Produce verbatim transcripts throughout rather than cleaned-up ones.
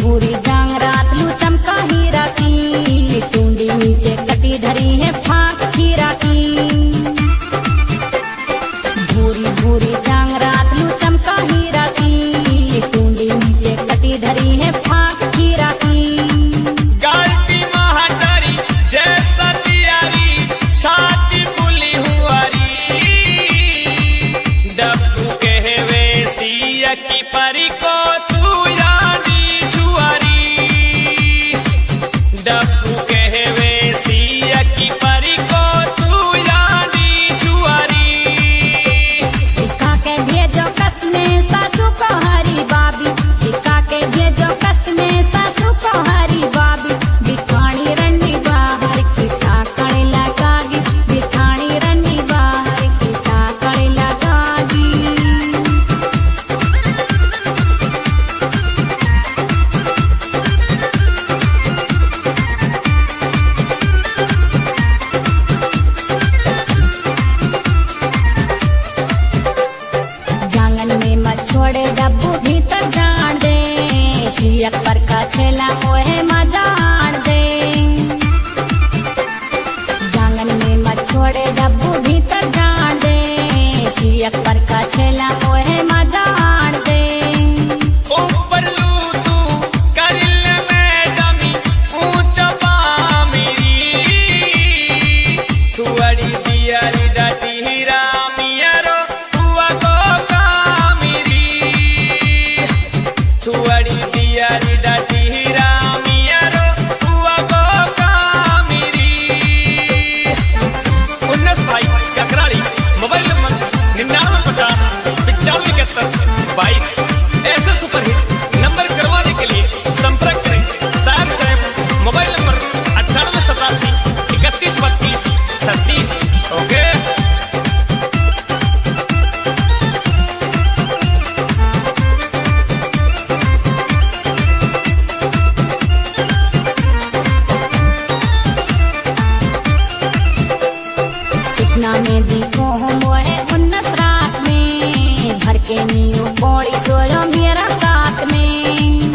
भूरी जांग रात लू चमका हीरा की, टूंडी नीचे कटी धरी है फाक खीरा की। भूरी भूरी जांग रात लू चमका हीरा की, टूंडी नीचे कटी धरी है फाक खीरा की। गालती महातारी जैसा तियारी छाती फुली हुआरी, डब्बू कहवे सिया की परी को तू यादी छुआरी, डब्बू कहवे सिया की परी को तू यादी छुआरी। सिक्का के भेजो कष्ट में सासू को हरी बाबी, सिक्का के भेजो कष्ट में सासू को हरी बाबी। बिठाणी रंडी बाहर किसा कड़े लगागी, बिठाणी रंडी बाहर किसा कड़े लगागी। जांगन में मत छोड़े डब्बू भीतर जान दे, सियक पर का छेला ओहे मजान दे। जांगन में मत छोड़े डब्बू भीतर जान दे, सियक पर का छेला ओहे मजान दे। ऊपर लू तू करिल में दमी ऊंचा पा मेरी, तू अड़ी दियारी डाटी हीरा मियारो हुआ को कामिरी, तू अड़ी दियारी डाटी हीरा मियारो हुआ को कामिरी। उन्नीस भाई ककराली, मोबाइल नंबर निन्यानवे पचास पिचानवे इकहत्तर बाईस। ऐसे सुपरहिट नंबर करवाने के लिए संपर्क करें साहब साहब, मोबाइल नंबर अट्ठानवे सतासी इकतीस बत्तीस छत्तीस। ओके सपना में देखो हम है उन्नस रात में, भर के नींव पौड़ी सोलो मेरा साथ में।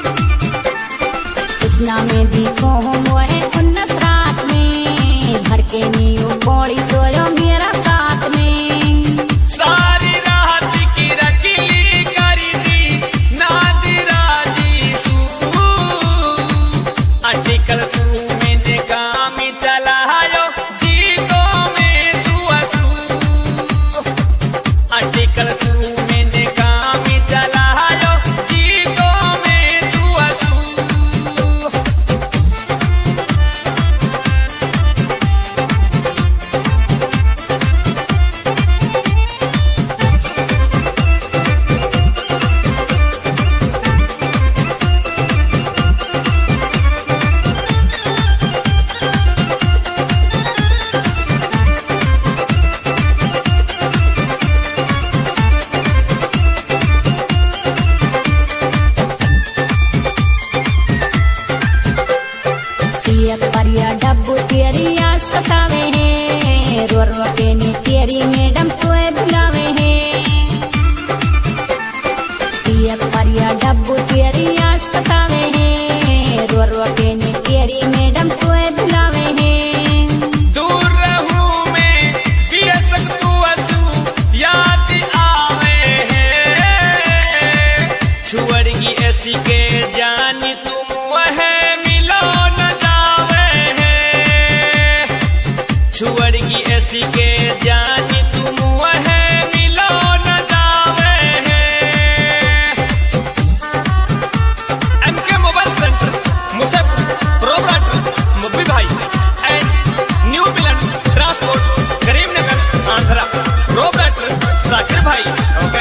सपना में देखो हम है उन्नस रात में, भर के नींव पौड़ी सोलो मेरा साथ में। सारी रात की रकीली करी दी नादिराजी सू, आर्टिकल सू में निकामी चलायो जीतो में तू असू, आर्टिकल सू में निकामी चलायो जीतो में तू असू। सियक परिया डब्बू तेरी याद सतावे है, रो रो के नी तेरी मैडम तोए बुलावे है। सियक परिया डब्बू तेरी याद सतावे है, रो रो के नी तेरी मैडम तोए बुलावे है। दूर रहूं मैं बेशक तू असू याद आवे है, छुअड़गी ऐसी के जानी तुम वह मिलो न जावे है, छुअड़गी ऐसी के जानी तुम वह मिलो न जावे है। एमके मोबाइल सेंटर मुसेफर प्रोपराइटर मुब्बी भाई and new Milan transport Karimnagar Andhra, proprietor Shakir भाई। ओके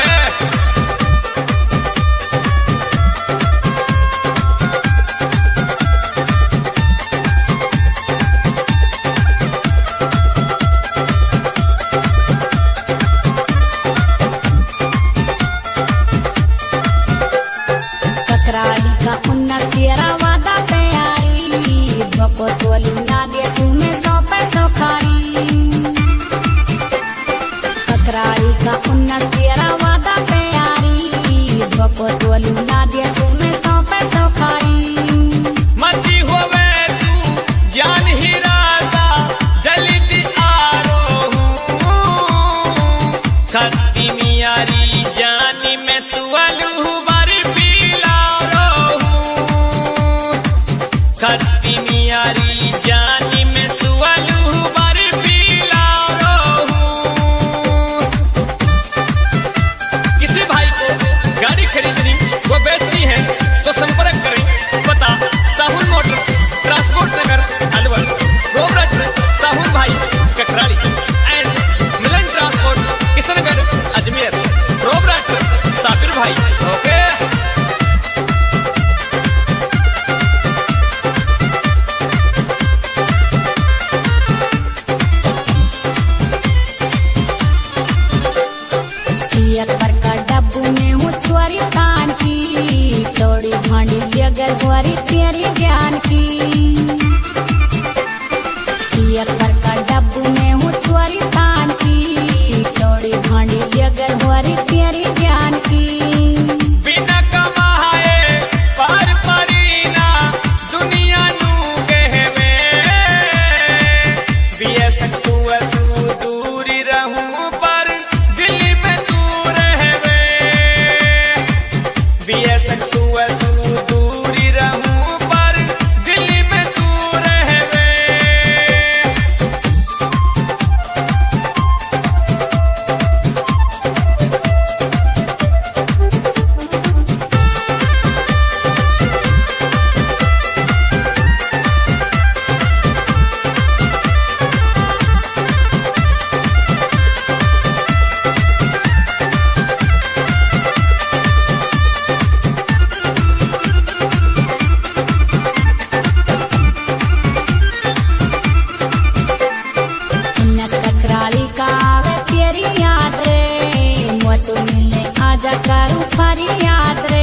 ककराली का उन्नत तेरा वादा तैयारी, धोको तोलू ना दे सुमे सौ पैसों खारी। ककराली का उन्नत तेरा वादा तैयारी, धोको तोलू ना दे सुमे सौ पैसों खारी। फरियाद